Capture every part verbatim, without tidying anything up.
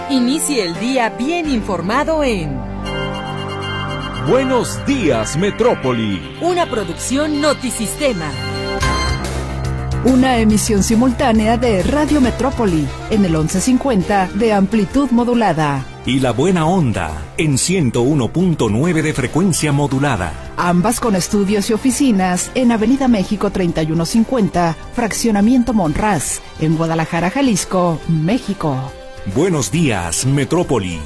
Inicie el día bien informado en Buenos Días, Metrópoli. Una producción Notisistema. Una emisión simultánea de Radio Metrópoli en el once cincuenta de amplitud modulada. Y La Buena Onda en ciento uno punto nueve de frecuencia modulada. Ambas con estudios y oficinas en Avenida México treinta y uno cincuenta, Fraccionamiento Monraz, en Guadalajara, Jalisco, México. Buenos días, Metrópoli.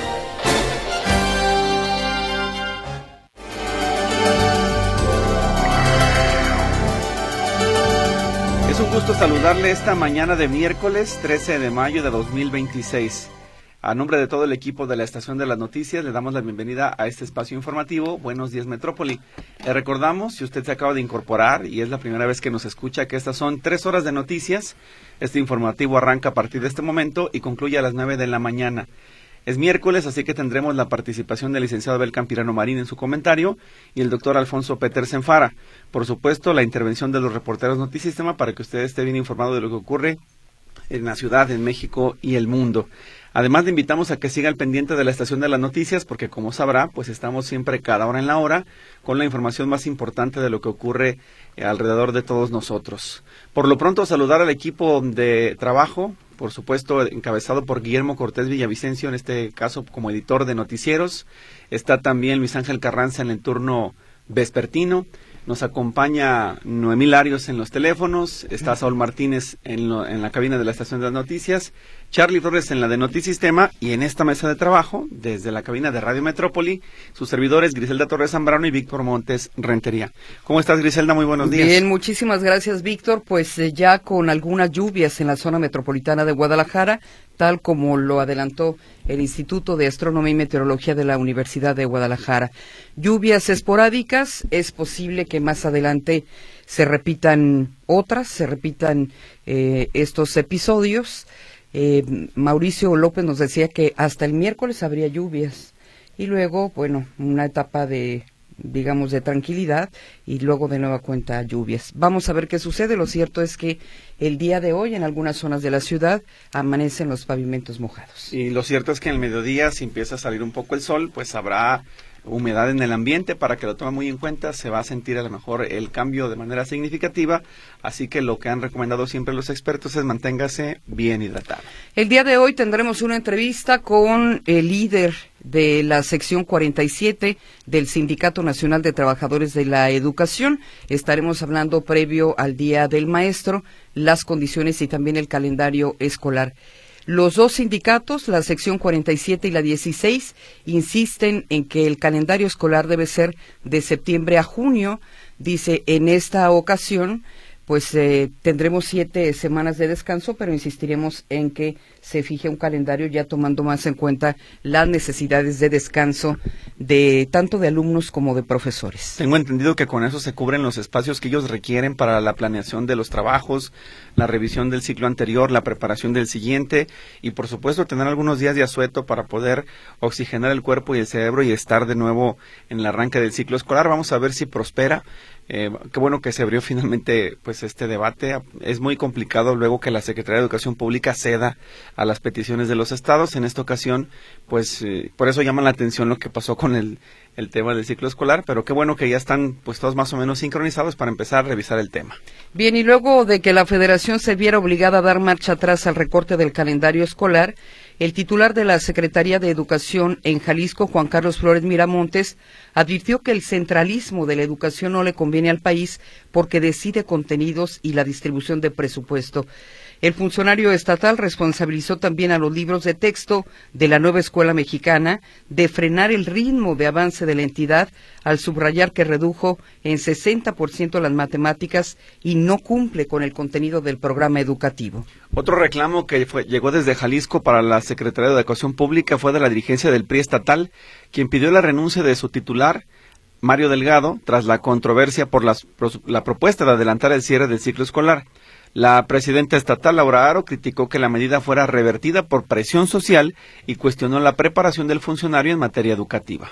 Es un gusto saludarle esta mañana de miércoles trece de mayo de dos mil veintiséis. A nombre de todo el equipo de la Estación de las Noticias, le damos la bienvenida a este espacio informativo, Buenos Días Metrópoli. Le recordamos, si usted se acaba de incorporar y es la primera vez que nos escucha, que estas son tres horas de noticias. Este informativo arranca a partir de este momento y concluye a las nueve de la mañana. Es miércoles, así que tendremos la participación del licenciado Abel Campirano Marín en su comentario y el doctor Alfonso Petersen Fara. Por supuesto, la intervención de los reporteros Notisistema para que usted esté bien informado de lo que ocurre en la ciudad, en México y el mundo. Además, le invitamos a que siga al pendiente de la Estación de las Noticias, porque como sabrá, pues estamos siempre cada hora en la hora con la información más importante de lo que ocurre alrededor de todos nosotros. Por lo pronto, saludar al equipo de trabajo, por supuesto, encabezado por Guillermo Cortés Villavicencio, en este caso como editor de noticieros. Está también Luis Ángel Carranza en el turno vespertino. Nos acompaña Noemí Larios en los teléfonos, está Saúl Martínez en, lo, en la cabina de la Estación de las Noticias, Charlie Torres en la de Notisistema y en esta mesa de trabajo, desde la cabina de Radio Metrópoli, sus servidores Griselda Torres Zambrano y Víctor Montes Rentería. ¿Cómo estás, Griselda? Muy buenos días. Bien, muchísimas gracias, Víctor. Pues eh, ya con algunas lluvias en la zona metropolitana de Guadalajara, tal como lo adelantó el Instituto de Astronomía y Meteorología de la Universidad de Guadalajara. Lluvias esporádicas, es posible que más adelante se repitan otras, se repitan eh, estos episodios. Eh, Mauricio López nos decía que hasta el miércoles habría lluvias y luego, bueno, una etapa de, digamos, de tranquilidad y luego de nueva cuenta lluvias. Vamos a ver qué sucede. Lo cierto es que el día de hoy en algunas zonas de la ciudad amanecen los pavimentos mojados. Y lo cierto es que en el mediodía, si empieza a salir un poco el sol, pues habrá humedad en el ambiente. Para que lo tome muy en cuenta, se va a sentir a lo mejor el cambio de manera significativa, así que lo que han recomendado siempre los expertos es manténgase bien hidratado. El día de hoy tendremos una entrevista con el líder de la sección cuarenta y siete del Sindicato Nacional de Trabajadores de la Educación. Estaremos hablando previo al Día del Maestro, las condiciones y también el calendario escolar. Los dos sindicatos, la sección cuarenta y siete y la dieciséis, insisten en que el calendario escolar debe ser de septiembre a junio. Dice, en esta ocasión, pues eh, tendremos siete semanas de descanso, pero insistiremos en que se fije un calendario ya tomando más en cuenta las necesidades de descanso de tanto de alumnos como de profesores. Tengo entendido que con eso se cubren los espacios que ellos requieren para la planeación de los trabajos, la revisión del ciclo anterior, la preparación del siguiente y por supuesto tener algunos días de asueto para poder oxigenar el cuerpo y el cerebro y estar de nuevo en el arranque del ciclo escolar. Vamos a ver si prospera. Eh, qué bueno que se abrió finalmente pues este debate. Es muy complicado luego que la Secretaría de Educación Pública ceda a las peticiones de los estados. En esta ocasión, pues eh, por eso llama la atención lo que pasó con el, el tema del ciclo escolar, pero qué bueno que ya están pues todos más o menos sincronizados para empezar a revisar el tema. Bien, y luego de que la Federación se viera obligada a dar marcha atrás al recorte del calendario escolar, el titular de la Secretaría de Educación en Jalisco, Juan Carlos Flores Miramontes, advirtió que el centralismo de la educación no le conviene al país porque decide contenidos y la distribución de presupuesto. El funcionario estatal responsabilizó también a los libros de texto de la nueva escuela mexicana de frenar el ritmo de avance de la entidad al subrayar que redujo en sesenta por ciento las matemáticas y no cumple con el contenido del programa educativo. Otro reclamo que fue, llegó desde Jalisco para la Secretaría de Educación Pública fue de la dirigencia del P R I estatal, quien pidió la renuncia de su titular, Mario Delgado, tras la controversia por las, la propuesta de adelantar el cierre del ciclo escolar. La presidenta estatal, Laura Aro, criticó que la medida fuera revertida por presión social y cuestionó la preparación del funcionario en materia educativa.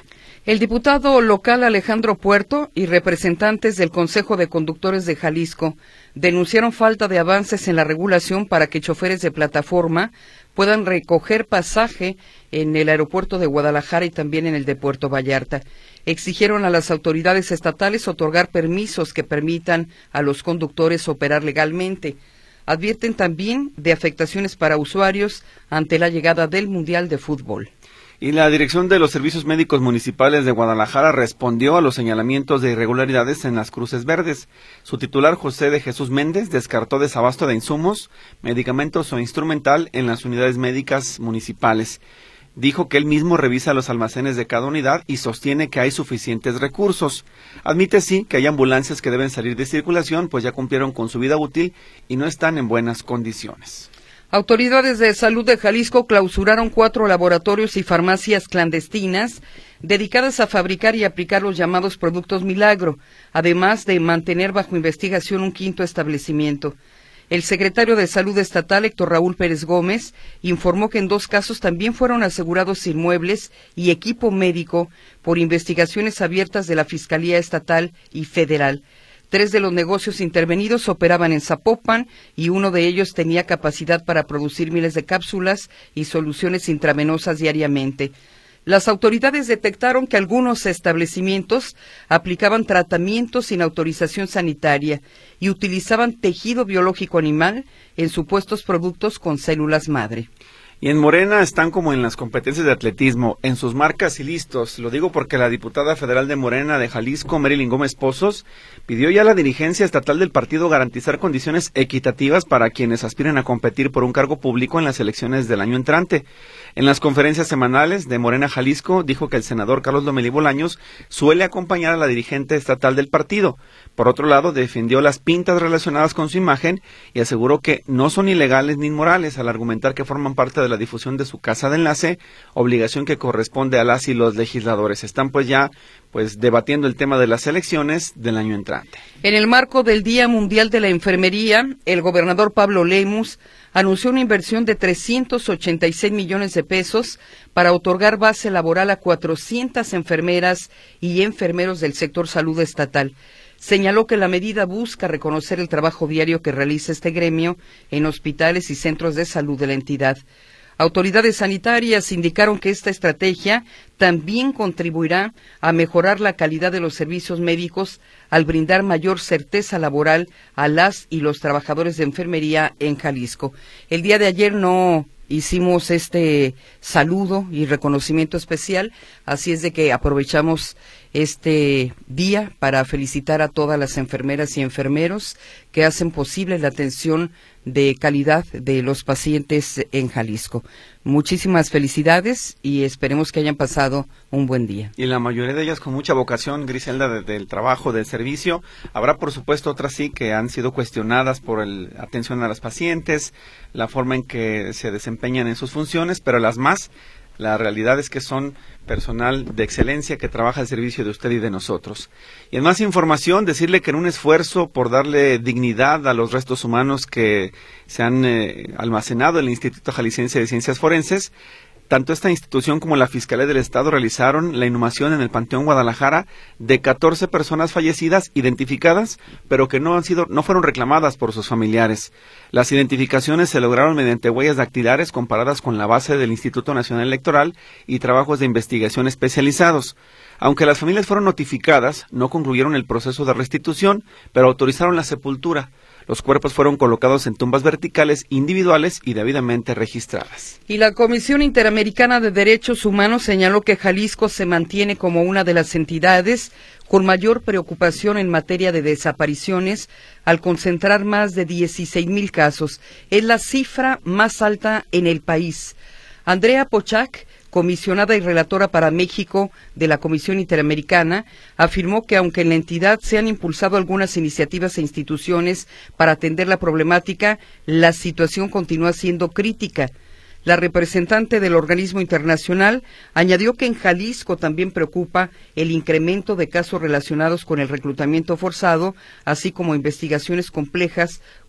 El diputado local Alejandro Puerto y representantes del Consejo de Conductores de Jalisco denunciaron falta de avances en la regulación para que choferes de plataforma puedan recoger pasaje en el aeropuerto de Guadalajara y también en el de Puerto Vallarta. Exigieron a las autoridades estatales otorgar permisos que permitan a los conductores operar legalmente. Advierten también de afectaciones para usuarios ante la llegada del Mundial de Fútbol. Y la Dirección de los Servicios Médicos Municipales de Guadalajara respondió a los señalamientos de irregularidades en las Cruces Verdes. Su titular, José de Jesús Méndez, descartó desabasto de insumos, medicamentos o instrumental en las unidades médicas municipales. Dijo que él mismo revisa los almacenes de cada unidad y sostiene que hay suficientes recursos. Admite sí que hay ambulancias que deben salir de circulación, pues ya cumplieron con su vida útil y no están en buenas condiciones. Autoridades de salud de Jalisco clausuraron cuatro laboratorios y farmacias clandestinas dedicadas a fabricar y aplicar los llamados productos milagro, además de mantener bajo investigación un quinto establecimiento. El secretario de Salud Estatal, Héctor Raúl Pérez Gómez, informó que en dos casos también fueron asegurados inmuebles y equipo médico por investigaciones abiertas de la Fiscalía Estatal y Federal. Tres de los negocios intervenidos operaban en Zapopan y uno de ellos tenía capacidad para producir miles de cápsulas y soluciones intravenosas diariamente. Las autoridades detectaron que algunos establecimientos aplicaban tratamientos sin autorización sanitaria y utilizaban tejido biológico animal en supuestos productos con células madre. Y en Morena están como en las competencias de atletismo, en sus marcas y listos. Lo digo porque la diputada federal de Morena de Jalisco, Marilyn Gómez Pozos, pidió ya a la dirigencia estatal del partido garantizar condiciones equitativas para quienes aspiren a competir por un cargo público en las elecciones del año entrante. En las conferencias semanales de Morena Jalisco, dijo que el senador Carlos Lomelí Bolaños suele acompañar a la dirigente estatal del partido. Por otro lado, defendió las pintas relacionadas con su imagen y aseguró que no son ilegales ni inmorales al argumentar que forman parte de la difusión de su casa de enlace, obligación que corresponde a las y los legisladores. Están pues ya pues debatiendo el tema de las elecciones del año entrante. En el marco del Día Mundial de la Enfermería, el gobernador Pablo Lemus anunció una inversión de trescientos ochenta y seis millones de pesos para otorgar base laboral a cuatrocientas enfermeras y enfermeros del sector salud estatal. Señaló que la medida busca reconocer el trabajo diario que realiza este gremio en hospitales y centros de salud de la entidad. Autoridades sanitarias indicaron que esta estrategia también contribuirá a mejorar la calidad de los servicios médicos al brindar mayor certeza laboral a las y los trabajadores de enfermería en Jalisco. El día de ayer no hicimos este saludo y reconocimiento especial, así es de que aprovechamos este día para felicitar a todas las enfermeras y enfermeros que hacen posible la atención de calidad de los pacientes en Jalisco. Muchísimas felicidades y esperemos que hayan pasado un buen día. Y la mayoría de ellas con mucha vocación, Griselda, de, del trabajo, del servicio. Habrá, por supuesto, otras sí que han sido cuestionadas por la atención a las pacientes, la forma en que se desempeñan en sus funciones, pero las más, la realidad es que son personal de excelencia que trabaja al servicio de usted y de nosotros. Y en más información, decirle que en un esfuerzo por darle dignidad a los restos humanos que se han eh, almacenado en el Instituto Jalisciense de Ciencias Forenses, tanto esta institución como la Fiscalía del Estado realizaron la inhumación en el Panteón Guadalajara de catorce personas fallecidas identificadas, pero que no han sido, no fueron reclamadas por sus familiares. Las identificaciones se lograron mediante huellas dactilares comparadas con la base del Instituto Nacional Electoral y trabajos de investigación especializados. Aunque las familias fueron notificadas, no concluyeron el proceso de restitución, pero autorizaron la sepultura. Los cuerpos fueron colocados en tumbas verticales individuales y debidamente registradas. Y la Comisión Interamericana de Derechos Humanos señaló que Jalisco se mantiene como una de las entidades con mayor preocupación en materia de desapariciones, al concentrar más de dieciséis mil casos. Es la cifra más alta en el país. Andrea Pochac, comisionada y relatora para México de la Comisión Interamericana, afirmó que aunque en la entidad se han impulsado algunas iniciativas e instituciones para atender la problemática, la situación continúa siendo crítica. La representante del organismo internacional añadió que en Jalisco también preocupa el incremento de casos relacionados con el reclutamiento forzado, así como investigaciones complejas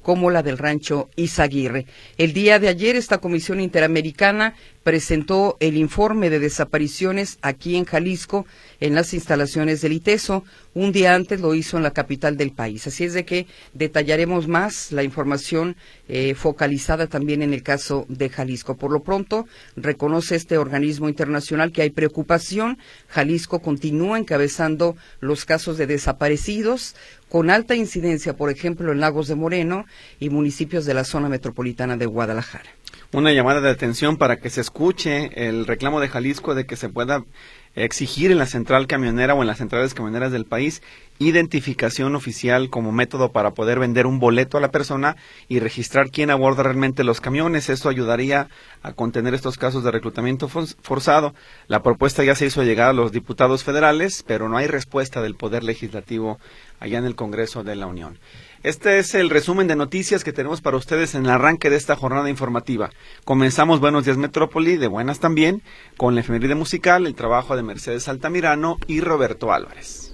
como la del rancho Izaguirre. El día de ayer esta Comisión Interamericana presentó el informe de desapariciones aquí en Jalisco, en las instalaciones del ITESO. Un día antes lo hizo en la capital del país. Así es de que detallaremos más la información eh, focalizada también en el caso de Jalisco. Por lo pronto, reconoce este organismo internacional que hay preocupación. Jalisco continúa encabezando los casos de desaparecidos, con alta incidencia, por ejemplo, en Lagos de Moreno y municipios de la zona metropolitana de Guadalajara. Una llamada de atención para que se escuche el reclamo de Jalisco de que se pueda exigir en la central camionera o en las centrales camioneras del país identificación oficial como método para poder vender un boleto a la persona y registrar quién aborda realmente los camiones. Eso ayudaría a contener estos casos de reclutamiento forzado. La propuesta ya se hizo llegar a los diputados federales, pero no hay respuesta del Poder Legislativo allá en el Congreso de la Unión. Este es el resumen de noticias que tenemos para ustedes en el arranque de esta jornada informativa. Comenzamos Buenos Días Metrópoli, de buenas también, con la efeméride musical, el trabajo de Mercedes Altamirano y Roberto Álvarez.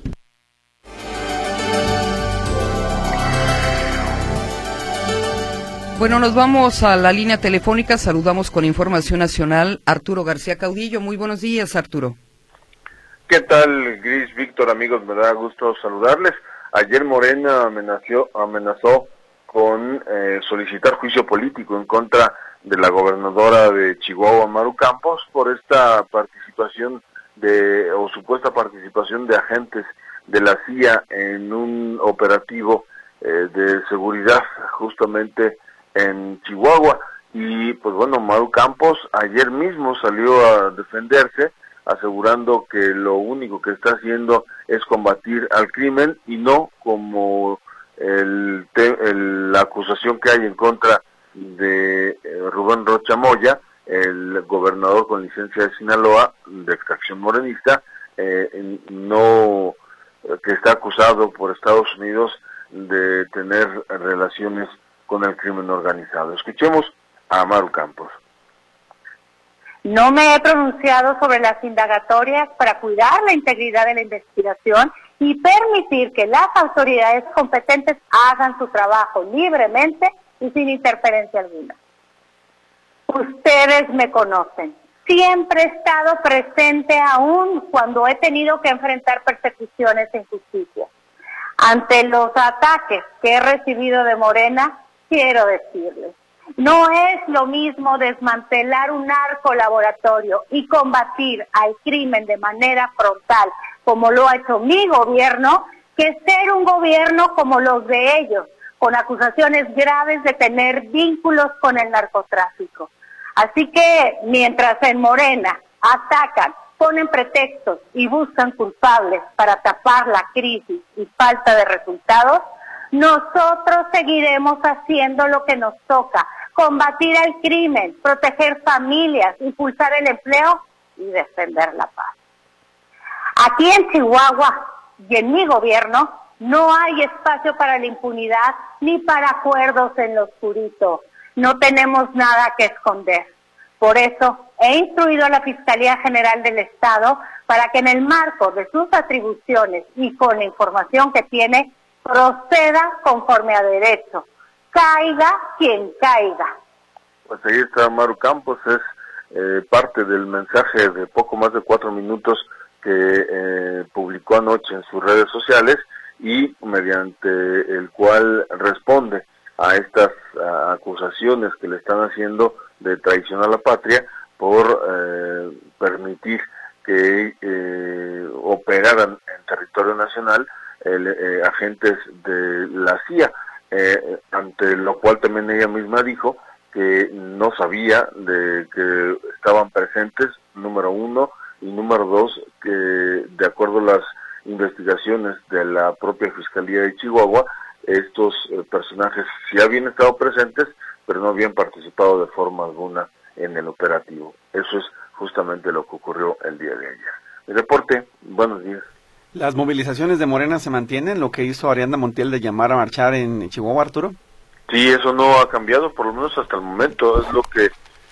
Bueno, nos vamos a la línea telefónica, saludamos con información nacional Arturo García Caudillo. Muy buenos días, Arturo. ¿Qué tal, Gris, Víctor, amigos? Me da gusto saludarles. Ayer Morena amenazó, amenazó con eh, solicitar juicio político en contra de la gobernadora de Chihuahua, Maru Campos, por esta participación de o supuesta participación de agentes de la C I A en un operativo eh, de seguridad justamente en Chihuahua. Y pues bueno, Maru Campos ayer mismo salió a defenderse, asegurando que lo único que está haciendo es combatir al crimen y no como el, el, la acusación que hay en contra de eh, Rubén Rocha Moya, el gobernador con licencia de Sinaloa, de extracción morenista, eh, no que está acusado por Estados Unidos de tener relaciones con el crimen organizado. Escuchemos a Maru Campos. No me he pronunciado sobre las indagatorias para cuidar la integridad de la investigación y permitir que las autoridades competentes hagan su trabajo libremente y sin interferencia alguna. Ustedes me conocen. Siempre he estado presente aún cuando he tenido que enfrentar persecuciones e injusticias. Ante los ataques que he recibido de Morena, quiero decirles, no es lo mismo desmantelar un narcolaboratorio y combatir al crimen de manera frontal, como lo ha hecho mi gobierno, que ser un gobierno como los de ellos, con acusaciones graves de tener vínculos con el narcotráfico. Así que, mientras en Morena atacan, ponen pretextos y buscan culpables para tapar la crisis y falta de resultados, nosotros seguiremos haciendo lo que nos toca, combatir el crimen, proteger familias, impulsar el empleo y defender la paz. Aquí en Chihuahua y en mi gobierno no hay espacio para la impunidad ni para acuerdos en lo oscurito. No tenemos nada que esconder. Por eso he instruido a la Fiscalía General del Estado para que en el marco de sus atribuciones y con la información que tiene, proceda conforme a derecho. Caiga quien caiga. Pues ahí está Maru Campos, es eh, parte del mensaje de poco más de cuatro minutos que eh, publicó anoche en sus redes sociales y mediante el cual responde a estas a, acusaciones que le están haciendo de traición a la patria por eh, permitir que eh, operaran en territorio nacional el, eh, agentes de la C I A, eh, ante lo cual también ella misma dijo que no sabía de que estaban presentes, número uno, y número dos, que de acuerdo a las investigaciones de la propia Fiscalía de Chihuahua, estos eh, personajes sí habían estado presentes, pero no habían participado de forma alguna en el operativo. Eso es justamente lo que ocurrió el día de ayer. Mi reporte, buenos días. ¿Las movilizaciones de Morena se mantienen? ¿Lo que hizo Ariadna Montiel de llamar a marchar en Chihuahua, Arturo? Sí, eso no ha cambiado, por lo menos hasta el momento. Es lo que,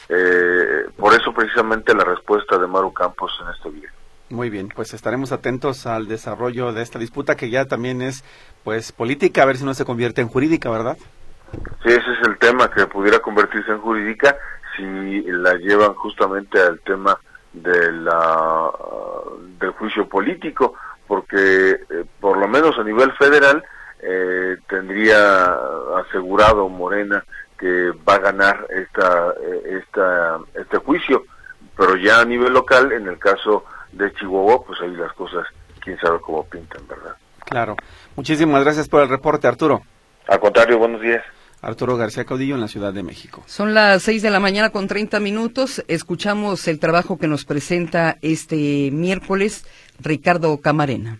eh, por eso precisamente la respuesta de Maru Campos en este video. Muy bien, pues estaremos atentos al desarrollo de esta disputa que ya también es, pues, política, a ver si no se convierte en jurídica, ¿verdad? Sí, ese es el tema, que pudiera convertirse en jurídica si la llevan justamente al tema de la del juicio político, porque eh, por lo menos a nivel federal eh, tendría asegurado Morena que va a ganar esta esta este juicio, pero ya a nivel local, en el caso de Chihuahua, pues ahí las cosas quién sabe cómo pintan, ¿verdad? Claro. Muchísimas gracias por el reporte, Arturo. Al contrario, buenos días. Arturo García Caudillo, en la Ciudad de México. Son las seis de la mañana con treinta minutos. Escuchamos el trabajo que nos presenta este miércoles Ricardo Camarena.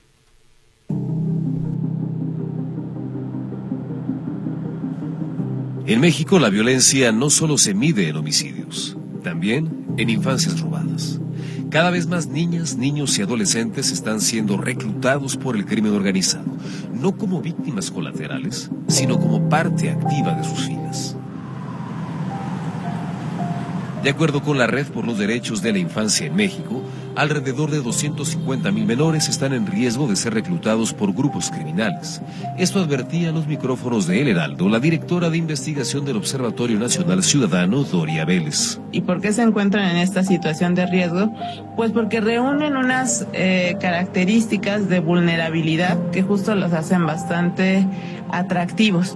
En México la violencia no solo se mide en homicidios, también en infancias robadas. Cada vez más niñas, niños y adolescentes están siendo reclutados por el crimen organizado, no como víctimas colaterales, sino como parte activa de sus filas. De acuerdo con la Red por los Derechos de la Infancia en México, alrededor de doscientos cincuenta mil menores están en riesgo de ser reclutados por grupos criminales. Esto advertía en los micrófonos de El Heraldo la directora de investigación del Observatorio Nacional Ciudadano, Doria Vélez. ¿Y por qué se encuentran en esta situación de riesgo? Pues porque reúnen unas eh, características de vulnerabilidad que justo los hacen bastante atractivos.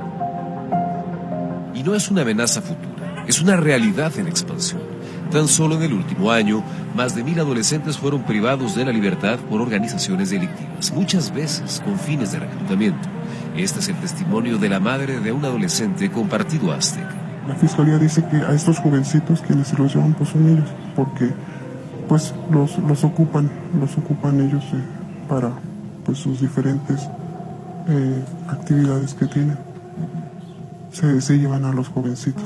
Y no es una amenaza futura, es una realidad en expansión. Tan solo en el último año, más de mil adolescentes fueron privados de la libertad por organizaciones delictivas, muchas veces con fines de reclutamiento. Este es el testimonio de la madre de un adolescente con Partido Azteca. La fiscalía dice que a estos jovencitos quienes se los llevan pues son ellos, porque pues los, los ocupan, los ocupan ellos eh, para pues sus diferentes eh, actividades que tienen. Se, se llevan a los jovencitos.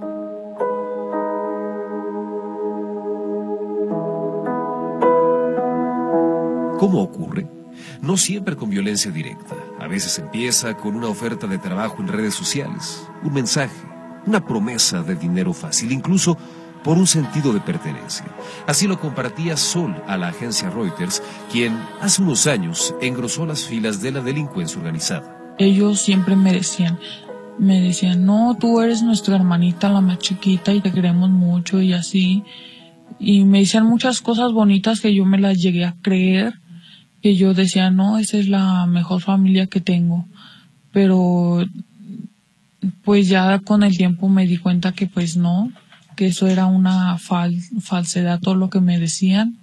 ¿Cómo ocurre? No siempre con violencia directa. A veces empieza con una oferta de trabajo en redes sociales, un mensaje, una promesa de dinero fácil, incluso por un sentido de pertenencia. Así lo compartía Sol a la agencia Reuters, quien hace unos años engrosó las filas de la delincuencia organizada. Ellos siempre me decían, me decían, no, tú eres nuestra hermanita, la más chiquita, y te queremos mucho y así. Y me decían muchas cosas bonitas que yo me las llegué a creer. Que yo decía, no, esa es la mejor familia que tengo, pero pues ya con el tiempo me di cuenta que pues no, que eso era una fal falsedad todo lo que me decían.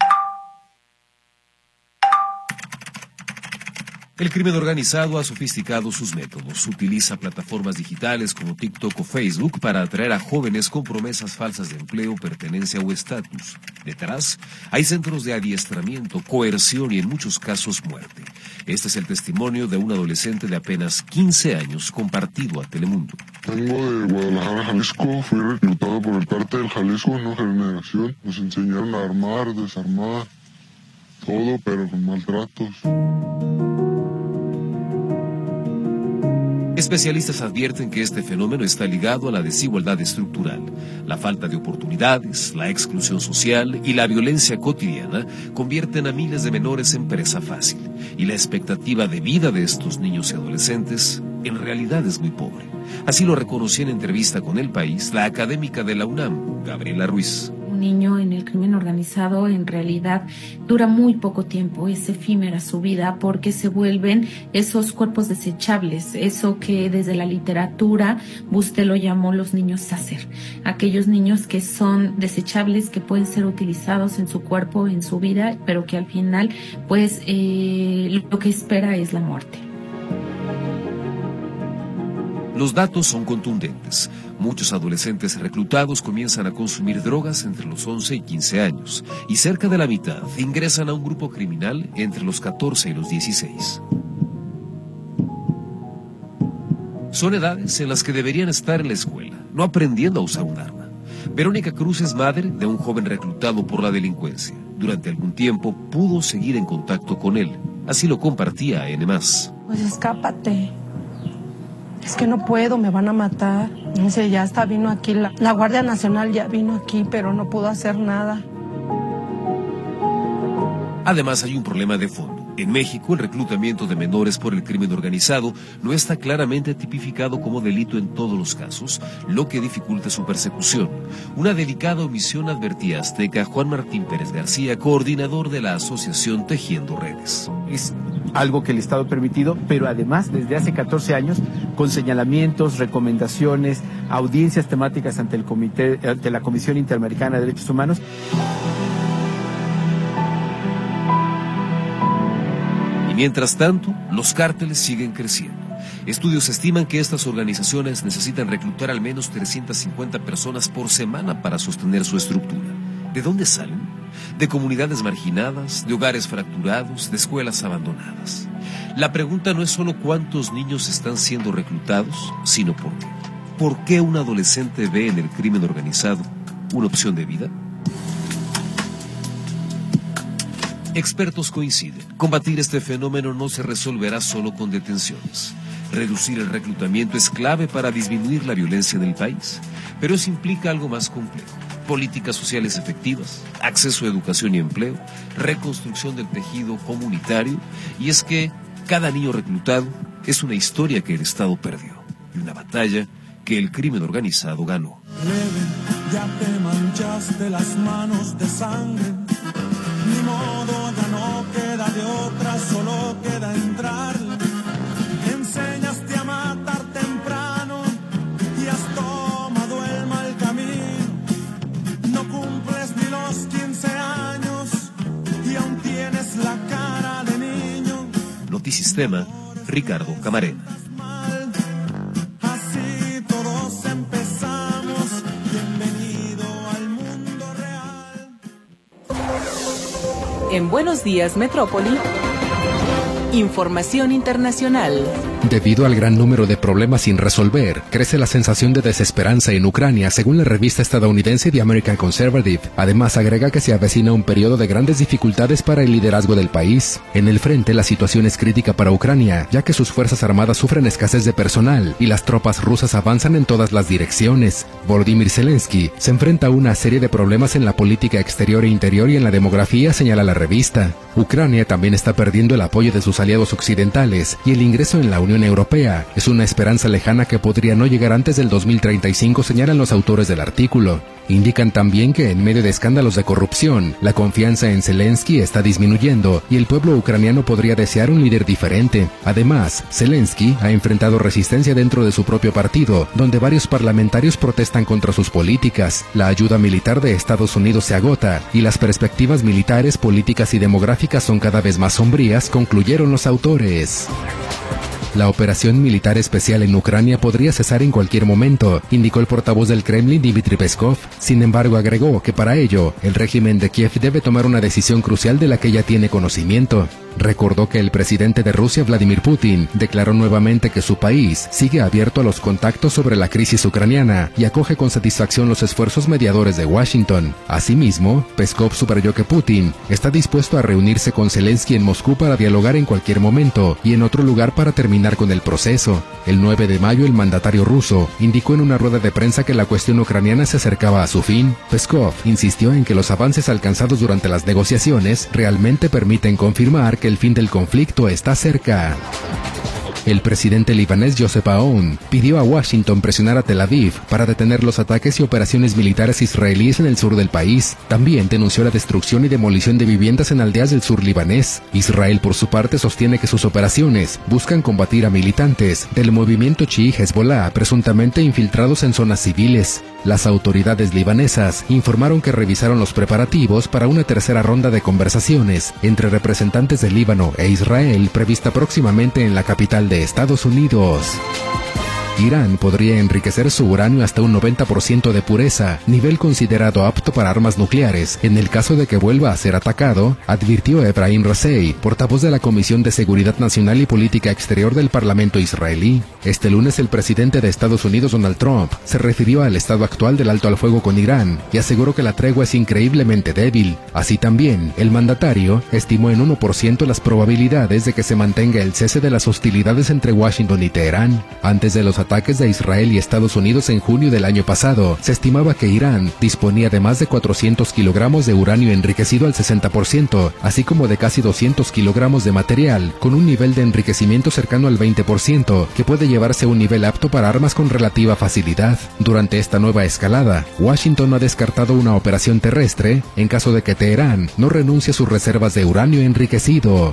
El crimen organizado ha sofisticado sus métodos. Utiliza plataformas digitales como TikTok o Facebook para atraer a jóvenes con promesas falsas de empleo, pertenencia o estatus. Detrás hay centros de adiestramiento, coerción y en muchos casos muerte. Este es el testimonio de un adolescente de apenas quince años compartido a Telemundo. Vengo de Guadalajara, Jalisco. Fui reclutado por el cártel Jalisco, no generación. Nos enseñaron a armar, desarmar, todo, pero con maltratos. Especialistas advierten que este fenómeno está ligado a la desigualdad estructural. La falta de oportunidades, la exclusión social y la violencia cotidiana convierten a miles de menores en presa fácil. Y la expectativa de vida de estos niños y adolescentes en realidad es muy pobre. Así lo reconoció en entrevista con El País la académica de la UNAM, Gabriela Ruiz. Un niño en el crimen organizado en realidad dura muy poco tiempo, es efímera su vida porque se vuelven esos cuerpos desechables, eso que desde la literatura Buste lo llamó los niños sácer, aquellos niños que son desechables, que pueden ser utilizados en su cuerpo, en su vida, pero que al final pues eh, lo que espera es la muerte. Los datos son contundentes. Muchos adolescentes reclutados comienzan a consumir drogas entre los once y quince años, y cerca de la mitad ingresan a un grupo criminal entre los catorce y los dieciséis. Son edades en las que deberían estar en la escuela, no aprendiendo a usar un arma. Verónica Cruz es madre de un joven reclutado por la delincuencia. Durante algún tiempo pudo seguir en contacto con él. Así lo compartía a N más. Pues escápate. Es que no puedo, me van a matar. Dice, ya está, vino aquí, la, la Guardia Nacional ya vino aquí, pero no pudo hacer nada. Además hay un problema de fondo. En México, el reclutamiento de menores por el crimen organizado no está claramente tipificado como delito en todos los casos, lo que dificulta su persecución. Una delicada omisión advertía Azteca Juan Martín Pérez García, coordinador de la asociación Tejiendo Redes. Es algo que el Estado ha permitido, pero además desde hace catorce años, con señalamientos, recomendaciones, audiencias temáticas ante el comité, ante la Comisión Interamericana de Derechos Humanos. Mientras tanto, los cárteles siguen creciendo. Estudios estiman que estas organizaciones necesitan reclutar al menos trescientas cincuenta personas por semana para sostener su estructura. ¿De dónde salen? De comunidades marginadas, de hogares fracturados, de escuelas abandonadas. La pregunta no es solo cuántos niños están siendo reclutados, sino por qué. ¿Por qué un adolescente ve en el crimen organizado una opción de vida? Expertos coinciden. Combatir este fenómeno no se resolverá solo con detenciones. Reducir el reclutamiento es clave para disminuir la violencia en el país, pero eso implica algo más complejo. Políticas sociales efectivas, acceso a educación y empleo, reconstrucción del tejido comunitario, y es que cada niño reclutado es una historia que el Estado perdió y una batalla que el crimen organizado ganó. Leve, ya te manchaste las manos de sangre. Ni modo, ya no queda de otra, solo queda entrar. Enseñaste a matar temprano y has tomado el mal camino. No cumples ni los quince años y aún tienes la cara de niño. Notisistema, Ricardo Camarena. Así todos empezamos. Bienvenido al mundo real. En Buenos Días Metrópoli, información internacional. Debido al gran número de problemas sin resolver, crece la sensación de desesperanza en Ucrania, según la revista estadounidense The American Conservative. Además, agrega que se avecina un periodo de grandes dificultades para el liderazgo del país. En el frente, la situación es crítica para Ucrania, ya que sus fuerzas armadas sufren escasez de personal y las tropas rusas avanzan en todas las direcciones. Volodymyr Zelensky se enfrenta a una serie de problemas en la política exterior e interior y en la demografía, señala la revista. Ucrania también está perdiendo el apoyo de sus aliados occidentales y el ingreso en la Unión Europea es una esperanza lejana que podría no llegar antes del dos mil treinta y cinco, señalan los autores del artículo. Indican también que en medio de escándalos de corrupción, la confianza en Zelensky está disminuyendo y el pueblo ucraniano podría desear un líder diferente. Además, Zelensky ha enfrentado resistencia dentro de su propio partido, donde varios parlamentarios protestan contra sus políticas. La ayuda militar de Estados Unidos se agota y las perspectivas militares, políticas y demográficas son cada vez más sombrías, concluyeron los autores. La operación militar especial en Ucrania podría cesar en cualquier momento, indicó el portavoz del Kremlin, Dmitry Peskov. Sin embargo, agregó que para ello, el régimen de Kiev debe tomar una decisión crucial de la que ya tiene conocimiento. Recordó que el presidente de Rusia, Vladimir Putin, declaró nuevamente que su país sigue abierto a los contactos sobre la crisis ucraniana y acoge con satisfacción los esfuerzos mediadores de Washington. Asimismo, Peskov subrayó que Putin está dispuesto a reunirse con Zelensky en Moscú para dialogar en cualquier momento y en otro lugar para terminar con el proceso. El nueve de mayo, el mandatario ruso indicó en una rueda de prensa que la cuestión ucraniana se acercaba a su fin. Peskov insistió en que los avances alcanzados durante las negociaciones realmente permiten confirmar que el fin del conflicto está cerca. El presidente libanés Joseph Aoun pidió a Washington presionar a Tel Aviv para detener los ataques y operaciones militares israelíes en el sur del país. También denunció la destrucción y demolición de viviendas en aldeas del sur libanés. Israel, por su parte, sostiene que sus operaciones buscan combatir a militantes del movimiento chií Hezbollah presuntamente infiltrados en zonas civiles. Las autoridades libanesas informaron que revisaron los preparativos para una tercera ronda de conversaciones entre representantes de Líbano e Israel prevista próximamente en la capital de Estados Unidos. Irán podría enriquecer su uranio hasta un noventa por ciento de pureza, nivel considerado apto para armas nucleares, en el caso de que vuelva a ser atacado, advirtió Ebrahim Raisi, portavoz de la Comisión de Seguridad Nacional y Política Exterior del Parlamento israelí. Este lunes el presidente de Estados Unidos, Donald Trump, se refirió al estado actual del alto al fuego con Irán y aseguró que la tregua es increíblemente débil. Así también, el mandatario estimó en uno por ciento las probabilidades de que se mantenga el cese de las hostilidades entre Washington y Teherán. Antes de los ataques de Israel y Estados Unidos en junio del año pasado, se estimaba que Irán disponía de más de cuatrocientos kilogramos de uranio enriquecido al sesenta por ciento, así como de casi doscientos kilogramos de material, con un nivel de enriquecimiento cercano al veinte por ciento, que puede llevarse a un nivel apto para armas con relativa facilidad. Durante esta nueva escalada, Washington no ha descartado una operación terrestre en caso de que Teherán no renuncie a sus reservas de uranio enriquecido.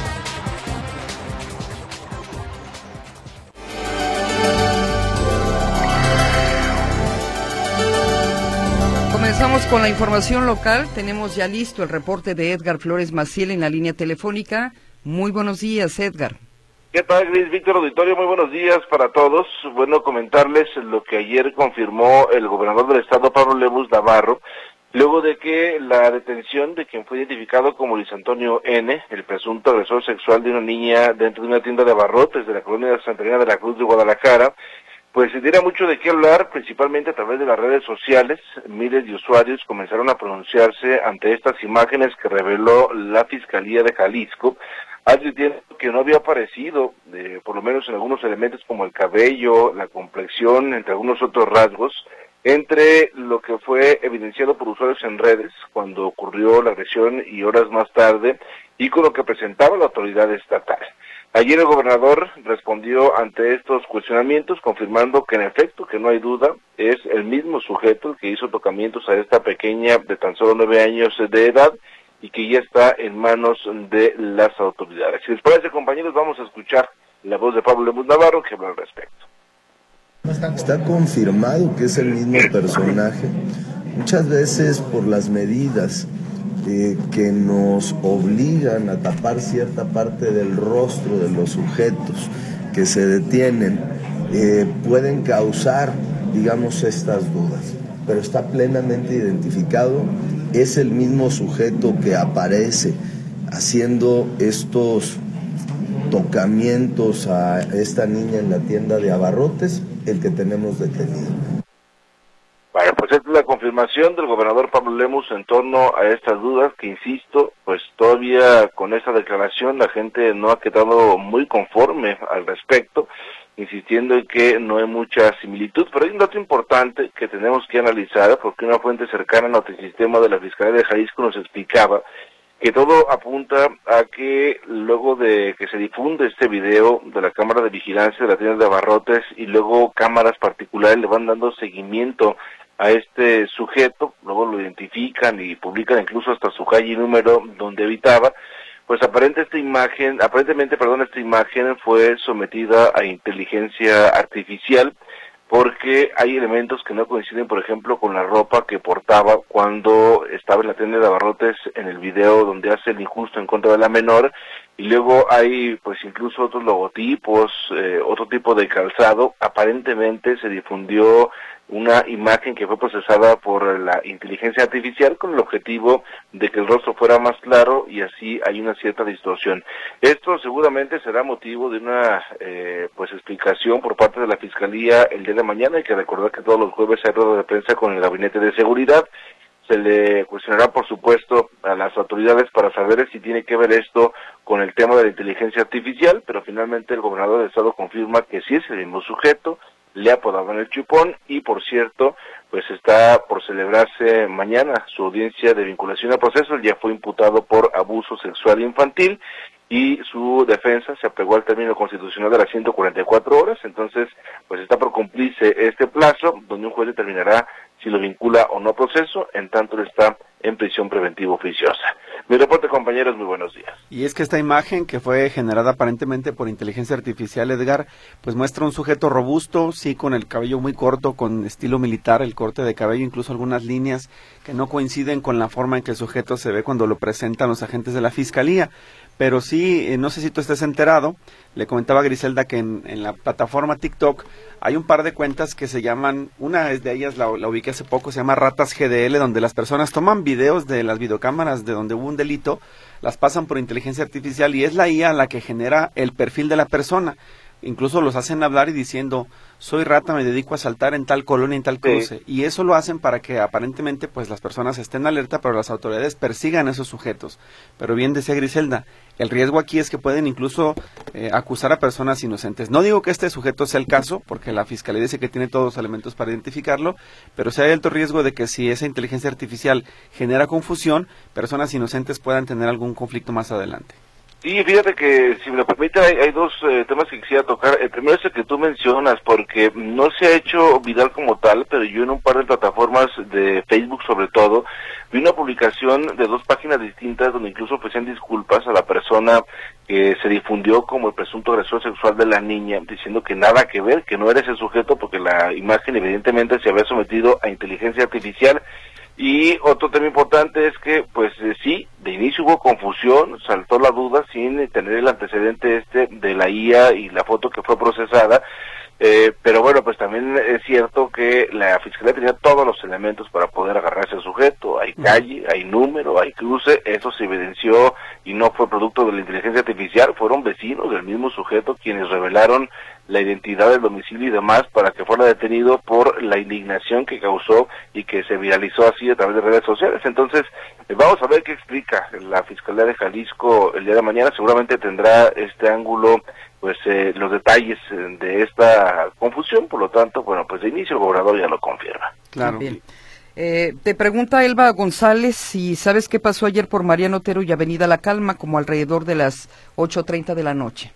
Comenzamos con la información local. Tenemos ya listo el reporte de Edgar Flores Maciel en la línea telefónica. Muy buenos días, Edgar. ¿Qué tal, Gris? Víctor Auditorio, muy buenos días para todos. Bueno, comentarles lo que ayer confirmó el gobernador del estado, Pablo Lemus Navarro, luego de que la detención de quien fue identificado como Luis Antonio N., el presunto agresor sexual de una niña dentro de una tienda de abarrotes de la colonia de Santa Elena de la Cruz de Guadalajara, pues se diera mucho de qué hablar, principalmente a través de las redes sociales. Miles de usuarios comenzaron a pronunciarse ante estas imágenes que reveló la Fiscalía de Jalisco, advirtiendo que no había aparecido, eh, por lo menos en algunos elementos como el cabello, la complexión, entre algunos otros rasgos, entre lo que fue evidenciado por usuarios en redes cuando ocurrió la agresión y horas más tarde, y con lo que presentaba la autoridad estatal. Ayer el gobernador respondió ante estos cuestionamientos, confirmando que en efecto, que no hay duda, es el mismo sujeto el que hizo tocamientos a esta pequeña de tan solo nueve años de edad y que ya está en manos de las autoridades. Si les parece, compañeros, vamos a escuchar la voz de Pablo Lemus Navarro, que habla al respecto. Está confirmado que es el mismo personaje, muchas veces por las medidas Eh, que nos obligan a tapar cierta parte del rostro de los sujetos que se detienen, eh, pueden causar, digamos, estas dudas, pero está plenamente identificado, es el mismo sujeto que aparece haciendo estos tocamientos a esta niña en la tienda de abarrotes, el que tenemos detenido. Bueno, pues esta es la confirmación del gobernador Pablo Lemus en torno a estas dudas que, insisto, pues todavía con esta declaración la gente no ha quedado muy conforme al respecto, insistiendo en que no hay mucha similitud, pero hay un dato importante que tenemos que analizar, porque una fuente cercana al notisistema de la Fiscalía de Jalisco nos explicaba que todo apunta a que luego de que se difunde este video de la cámara de vigilancia de la tienda de abarrotes y luego cámaras particulares le van dando seguimiento a este sujeto, luego lo identifican y publican incluso hasta su calle y número donde habitaba, pues aparente esta imagen, aparentemente, perdón, esta imagen fue sometida a inteligencia artificial, porque hay elementos que no coinciden, por ejemplo, con la ropa que portaba cuando estaba en la tienda de abarrotes en el video donde hace el injusto en contra de la menor, y luego hay pues incluso otros logotipos, eh, otro tipo de calzado. Aparentemente se difundió una imagen que fue procesada por la inteligencia artificial con el objetivo de que el rostro fuera más claro y así hay una cierta distorsión. Esto seguramente será motivo de una eh, pues explicación por parte de la Fiscalía el día de mañana. Hay que recordar que todos los jueves hay rueda de prensa con el Gabinete de Seguridad. Se le cuestionará, por supuesto, a las autoridades para saber si tiene que ver esto con el tema de la inteligencia artificial, pero finalmente el gobernador del estado confirma que sí es el mismo sujeto, le apodaban el Chupón y, por cierto, pues está por celebrarse mañana su audiencia de vinculación a proceso. Ya fue imputado por abuso sexual infantil y su defensa se apegó al término constitucional de las ciento cuarenta y cuatro horas, entonces pues está por cumplirse este plazo donde un juez determinará si lo vincula o no a proceso, en tanto él está en prisión preventiva oficiosa. Mi reporte, compañeros, muy buenos días. Y es que esta imagen, que fue generada aparentemente por inteligencia artificial, Edgar, pues muestra un sujeto robusto, sí, con el cabello muy corto, con estilo militar, el corte de cabello, incluso algunas líneas que no coinciden con la forma en que el sujeto se ve cuando lo presentan los agentes de la Fiscalía. Pero sí, eh, no sé si tú estés enterado, le comentaba a Griselda que en, en la plataforma TikTok hay un par de cuentas que se llaman, una de ellas la, la ubiqué hace poco, se llama Ratas G D L, donde las personas toman videos de las videocámaras de donde hubo un delito, las pasan por inteligencia artificial y es la I A la que genera el perfil de la persona. incluso los hacen hablar y diciendo, soy rata, me dedico a asaltar en tal colonia, en tal cruce, sí. Y eso lo hacen para que aparentemente pues las personas estén alerta, pero las autoridades persigan a esos sujetos. Pero bien decía Griselda, el riesgo aquí es que pueden incluso eh, acusar a personas inocentes. No digo que este sujeto sea el caso, porque la Fiscalía dice que tiene todos los elementos para identificarlo, pero sí hay alto riesgo de que si esa inteligencia artificial genera confusión, personas inocentes puedan tener algún conflicto más adelante. Sí, fíjate que, si me lo permite, hay, hay dos eh, temas que quisiera tocar. El primero es el que tú mencionas, porque no se ha hecho viral como tal, pero yo en un par de plataformas de Facebook, sobre todo, vi una publicación de dos páginas distintas donde incluso ofrecían disculpas a la persona que se difundió como el presunto agresor sexual de la niña, diciendo que nada que ver, que no era ese sujeto, porque la imagen evidentemente se había sometido a inteligencia artificial. Y otro tema importante es que, pues eh, sí, de inicio hubo confusión, saltó la duda sin tener el antecedente este de la I A y la foto que fue procesada, eh, pero bueno, pues también es cierto que la Fiscalía tenía todos los elementos para poder agarrarse al sujeto. Hay calle, hay número, hay cruce, eso se evidenció y no fue producto de la inteligencia artificial, fueron vecinos del mismo sujeto quienes revelaron la identidad del domicilio y demás para que fuera detenido por la indignación que causó y que se viralizó así a través de redes sociales. Entonces, eh, vamos a ver qué explica la Fiscalía de Jalisco el día de mañana. Seguramente tendrá este ángulo, pues, eh, los detalles eh, de esta confusión. Por lo tanto, bueno, pues de inicio el gobernador ya lo confirma. Claro. Bien. Eh, te pregunta Elba González si sabes qué pasó ayer por Mariano Otero y Avenida La Calma, como alrededor de las ocho treinta de la noche.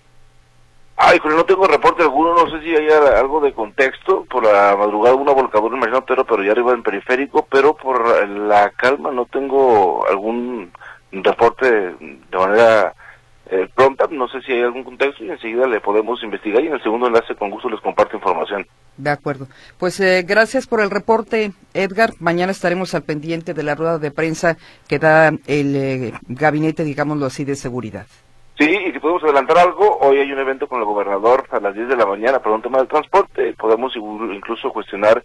Ay, pero no tengo reporte alguno, no sé si hay algo de contexto. Por la madrugada una volcadura en Mariano Otero, pero ya arriba en Periférico, pero por La Calma no tengo algún reporte de manera eh, pronta. No sé si hay algún contexto y enseguida le podemos investigar y en el segundo enlace con gusto les comparto información. De acuerdo. Pues eh, gracias por el reporte, Edgar. Mañana estaremos al pendiente de la rueda de prensa que da el eh, gabinete, digámoslo así, de seguridad. Sí, y si podemos adelantar algo, hoy hay un evento con el gobernador a las diez de la mañana para un tema de transporte. Podemos incluso cuestionar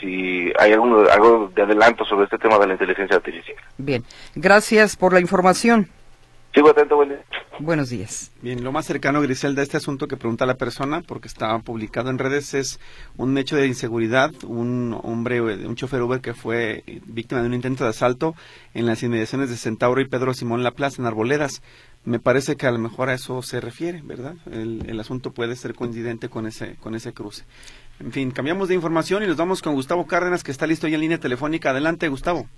si hay algún, algo de adelanto sobre este tema de la inteligencia artificial. Bien, gracias por la información. Sigo atento, buen día. Buenos días. Bien, lo más cercano, Griselda, a este asunto que pregunta la persona, porque está publicado en redes, es un hecho de inseguridad. Un hombre, un chofer Uber que fue víctima de un intento de asalto en las inmediaciones de Centauro y Pedro Simón La Plaza, en Arboledas. Me parece que a lo mejor a eso se refiere, ¿verdad? El, el asunto puede ser coincidente con ese, con ese cruce. En fin, cambiamos de información y nos vamos con Gustavo Cárdenas, que está listo ya en línea telefónica. Adelante, Gustavo.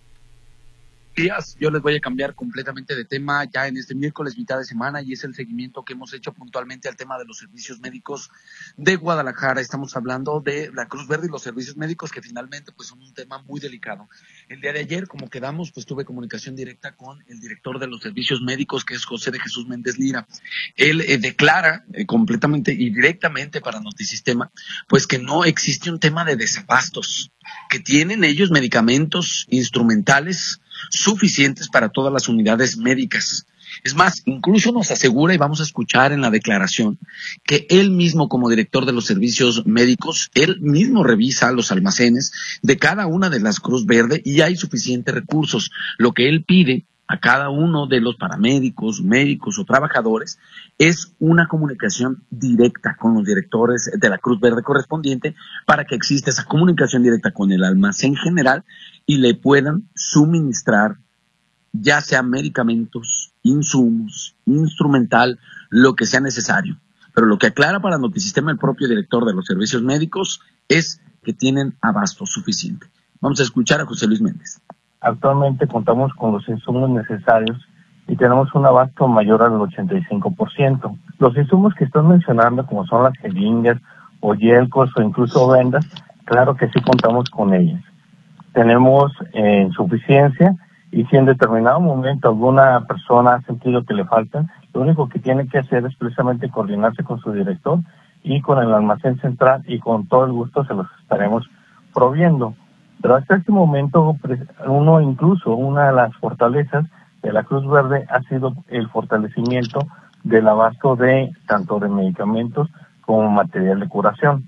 Días, yo les voy a cambiar completamente de tema ya en este miércoles mitad de semana y es el seguimiento que hemos hecho puntualmente al tema de los servicios médicos de Guadalajara. Estamos hablando de la Cruz Verde y los servicios médicos que finalmente pues son un tema muy delicado. El día de ayer, como quedamos, pues tuve comunicación directa con el director de los servicios médicos, que es José de Jesús Méndez Lira. Él eh, declara eh, completamente y directamente para Notisistema pues que no existe un tema de desabastos, que tienen ellos medicamentos instrumentales suficientes para todas las unidades médicas. Es más, incluso nos asegura, y vamos a escuchar en la declaración, que él mismo como director de los servicios médicos, él mismo revisa los almacenes de cada una de las Cruz Verde y hay suficientes recursos. Lo que él pide a cada uno de los paramédicos, médicos o trabajadores es una comunicación directa con los directores de la Cruz Verde correspondiente para que exista esa comunicación directa con el almacén general y le puedan suministrar ya sea medicamentos, insumos, instrumental, lo que sea necesario. Pero lo que aclara para Notisistema el propio director de los servicios médicos es que tienen abasto suficiente. Vamos a escuchar a José Luis Méndez. Actualmente contamos con los insumos necesarios y tenemos un abasto mayor al ochenta y cinco por ciento. Los insumos que están mencionando, como son las jeringas o yelcos o incluso vendas, claro que sí contamos con ellas. Tenemos eh, suficiencia y si en determinado momento alguna persona ha sentido que le faltan, lo único que tiene que hacer es precisamente coordinarse con su director y con el almacén central y con todo el gusto se los estaremos proviendo. Pero hasta este momento, uno incluso, una de las fortalezas de la Cruz Verde ha sido el fortalecimiento del abasto de tanto de medicamentos como material de curación.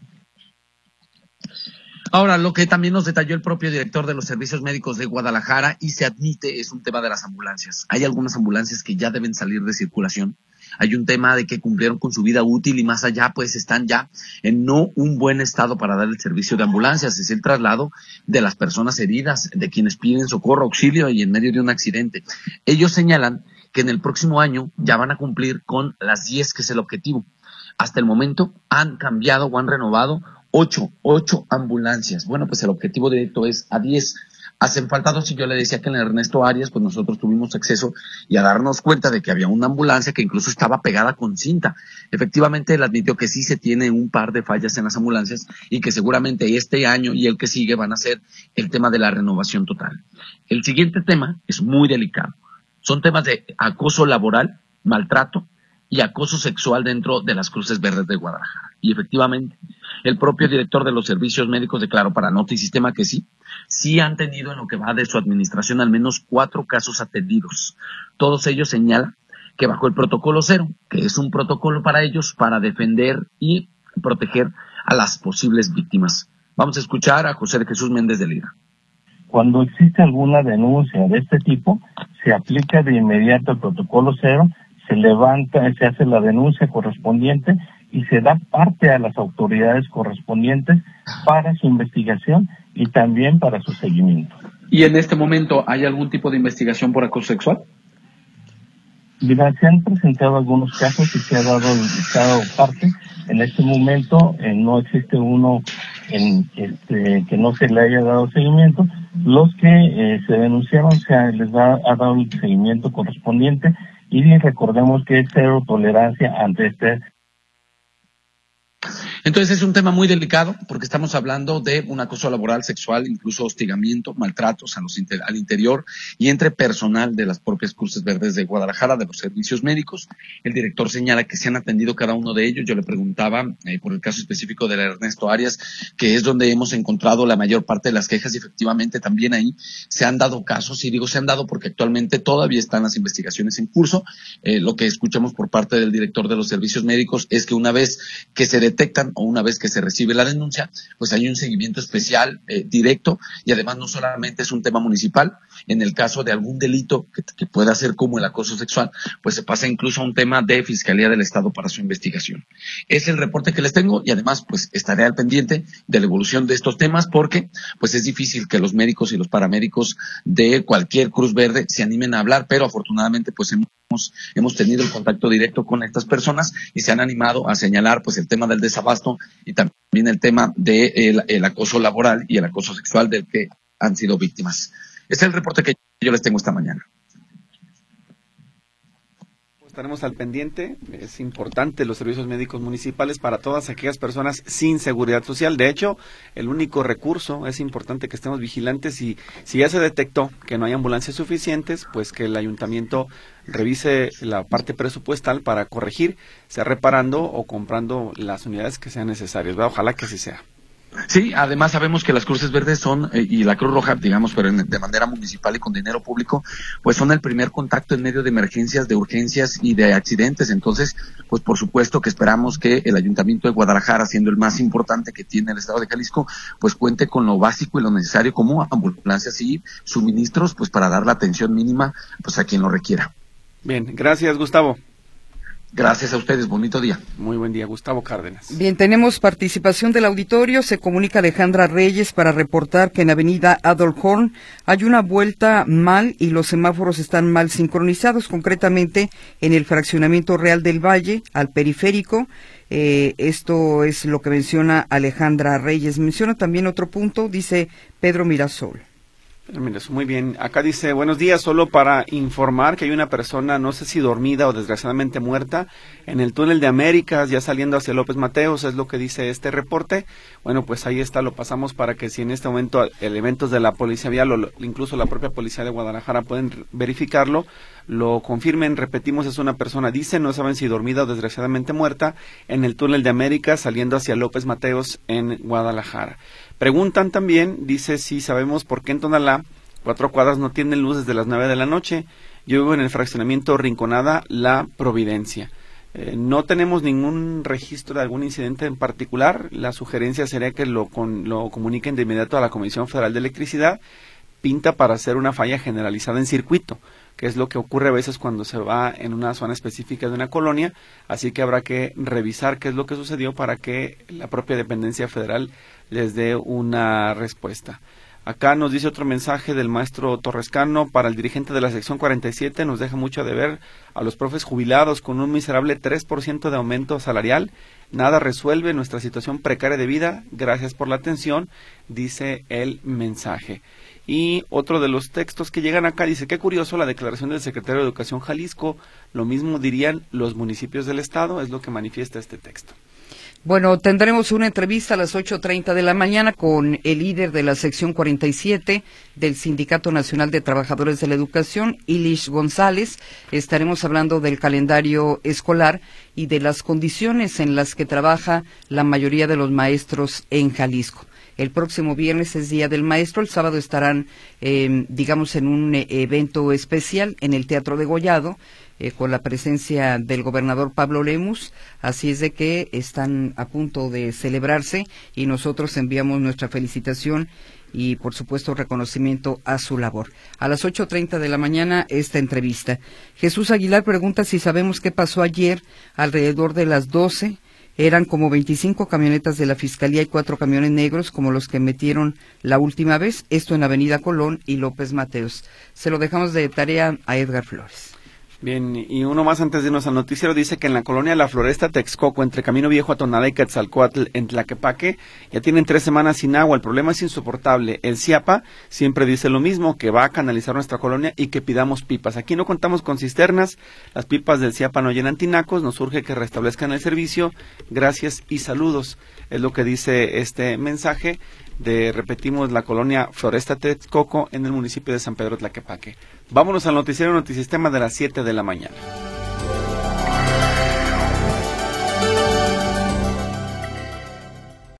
Ahora, lo que también nos detalló el propio director de los servicios médicos de Guadalajara y se admite es un tema de las ambulancias. Hay algunas ambulancias que ya deben salir de circulación hay un tema de que cumplieron con su vida útil y más allá pues están ya en no un buen estado para dar el servicio de ambulancias. Es el traslado de las personas heridas, de quienes piden socorro, auxilio y en medio de un accidente. Ellos señalan que en el próximo año ya van a cumplir con las diez, que es el objetivo. Hasta el momento han cambiado o han renovado ocho, ocho ambulancias. Bueno, pues el objetivo directo es a diez. Hacen falta dos, y yo le decía que en el Ernesto Arias, pues nosotros tuvimos acceso y a darnos cuenta de que había una ambulancia que incluso estaba pegada con cinta. Efectivamente, él admitió que sí se tiene un par de fallas en las ambulancias y que seguramente este año y el que sigue van a ser el tema de la renovación total. El siguiente tema es muy delicado. Son temas de acoso laboral, maltrato y acoso sexual dentro de las Cruces Verdes de Guadalajara. Y efectivamente, el propio director de los servicios médicos declaró para Nota y Sistema que sí, sí han tenido en lo que va de su administración al menos cuatro casos atendidos. Todos ellos señalan que bajo el protocolo cero, que es un protocolo para ellos para defender y proteger a las posibles víctimas. Vamos a escuchar a José de Jesús Méndez de Lira. Cuando existe alguna denuncia de este tipo, se aplica de inmediato el protocolo cero, se levanta, se hace la denuncia correspondiente y se da parte a las autoridades correspondientes para su investigación y también para su seguimiento. ¿Y en este momento hay algún tipo de investigación por acoso sexual? Mira, se han presentado algunos casos y se ha dado, se ha dado parte. En este momento eh, no existe uno en este que no se le haya dado seguimiento. Los que eh, se denunciaron se ha, les ha, ha dado el seguimiento correspondiente y recordemos que es cero tolerancia ante este. Entonces es un tema muy delicado porque estamos hablando de un acoso laboral, sexual, incluso hostigamiento, maltratos a los inter, al interior y entre personal de las propias Cruces Verdes de Guadalajara, de los servicios médicos. El director señala que se han atendido cada uno de ellos. Yo le preguntaba eh, por el caso específico del Ernesto Arias, que es donde hemos encontrado la mayor parte de las quejas y efectivamente también ahí se han dado casos, y digo se han dado porque actualmente todavía están las investigaciones en curso. Eh, lo que escuchamos por parte del director de los servicios médicos es que una vez que se detectan o una vez que se recibe la denuncia, pues hay un seguimiento especial eh, directo, y además no solamente es un tema municipal. En el caso de algún delito que, que pueda ser como el acoso sexual, pues se pasa incluso a un tema de Fiscalía del Estado para su investigación. Es el reporte que les tengo y además pues estaré al pendiente de la evolución de estos temas porque pues es difícil que los médicos y los paramédicos de cualquier Cruz Verde se animen a hablar, pero afortunadamente pues hemos Hemos, hemos tenido el contacto directo con estas personas y se han animado a señalar pues el tema del desabasto y también el tema del de el acoso laboral y el acoso sexual del que han sido víctimas. Este es el reporte que yo les tengo esta mañana. Estaremos al pendiente. Es importante los servicios médicos municipales para todas aquellas personas sin seguridad social. De hecho, el único recurso, es importante que estemos vigilantes y si ya se detectó que no hay ambulancias suficientes, pues que el ayuntamiento revise la parte presupuestal para corregir, sea reparando o comprando las unidades que sean necesarias. Ojalá que así sea. Sí, además sabemos que las Cruces Verdes son, eh, y la Cruz Roja, digamos, pero en, de manera municipal y con dinero público, pues son el primer contacto en medio de emergencias, de urgencias y de accidentes. Entonces, pues por supuesto que esperamos que el Ayuntamiento de Guadalajara, siendo el más importante que tiene el Estado de Jalisco, pues cuente con lo básico y lo necesario como ambulancias y suministros, pues para dar la atención mínima pues a quien lo requiera. Bien, gracias Gustavo. Gracias a ustedes, bonito día. Muy buen día, Gustavo Cárdenas. Bien, tenemos participación del auditorio. Se comunica Alejandra Reyes para reportar que en Avenida Adolf Horn hay una vuelta mal y los semáforos están mal sincronizados, concretamente en el fraccionamiento Real del Valle, al periférico. Eh, esto es lo que menciona Alejandra Reyes. Menciona también otro punto, dice Pedro Mirasol. Muy bien, acá dice, buenos días, solo para informar que hay una persona, no sé si dormida o desgraciadamente muerta, en el túnel de Américas, ya saliendo hacia López Mateos, es lo que dice este reporte. Bueno, pues ahí está, lo pasamos para que si en este momento elementos de la policía vial o incluso la propia policía de Guadalajara pueden verificarlo, lo confirmen. Repetimos, es una persona, dice, no saben si dormida o desgraciadamente muerta, en el túnel de Américas, saliendo hacia López Mateos en Guadalajara. Preguntan también, dice, si sabemos por qué en Tonalá cuatro cuadras no tienen luz desde las nueve de la noche. Yo vivo en el fraccionamiento Rinconada La Providencia. Eh, no tenemos ningún registro de algún incidente en particular. La sugerencia sería que lo, con, lo comuniquen de inmediato a la Comisión Federal de Electricidad, pinta para ser una falla generalizada en circuito, que es lo que ocurre a veces cuando se va en una zona específica de una colonia, así que habrá que revisar qué es lo que sucedió para que la propia dependencia federal les dé una respuesta. Acá nos dice otro mensaje del maestro Torrescano: para el dirigente de la sección cuarenta y siete, nos deja mucho de ver a los profes jubilados con un miserable tres por ciento de aumento salarial. Nada resuelve nuestra situación precaria de vida. Gracias por la atención, dice el mensaje. Y otro de los textos que llegan acá dice: qué curioso la declaración del secretario de Educación Jalisco, lo mismo dirían los municipios del estado, es lo que manifiesta este texto. Bueno, tendremos una entrevista a las ocho treinta de la mañana con el líder de la sección cuarenta y siete del Sindicato Nacional de Trabajadores de la Educación, Ilish González. Estaremos hablando del calendario escolar y de las condiciones en las que trabaja la mayoría de los maestros en Jalisco. El próximo viernes es Día del Maestro, el sábado estarán, eh, digamos, en un eh, evento especial en el Teatro Degollado, eh, con la presencia del gobernador Pablo Lemus, así es de que están a punto de celebrarse y nosotros enviamos nuestra felicitación y, por supuesto, reconocimiento a su labor. A las ocho treinta de la mañana, esta entrevista. Jesús Aguilar pregunta si sabemos qué pasó ayer alrededor de las doce. Eran como veinticinco camionetas de la Fiscalía y cuatro camiones negros como los que metieron la última vez, esto en Avenida Colón y López Mateos. Se lo dejamos de tarea a Edgar Flores. Bien, y uno más antes de irnos al noticiero, dice que en la colonia La Floresta, Texcoco, entre Camino Viejo a Tonalá y Quetzalcóatl, en Tlaquepaque, ya tienen tres semanas sin agua. El problema es insoportable. El CIAPA siempre dice lo mismo, que va a canalizar nuestra colonia y que pidamos pipas. Aquí no contamos con cisternas, las pipas del CIAPA no llenan tinacos, nos urge que restablezcan el servicio. Gracias y saludos. Es lo que dice este mensaje de, repetimos, la colonia Floresta Texcoco en el municipio de San Pedro Tlaquepaque. Vámonos al noticiero Notisistema de las siete de la mañana.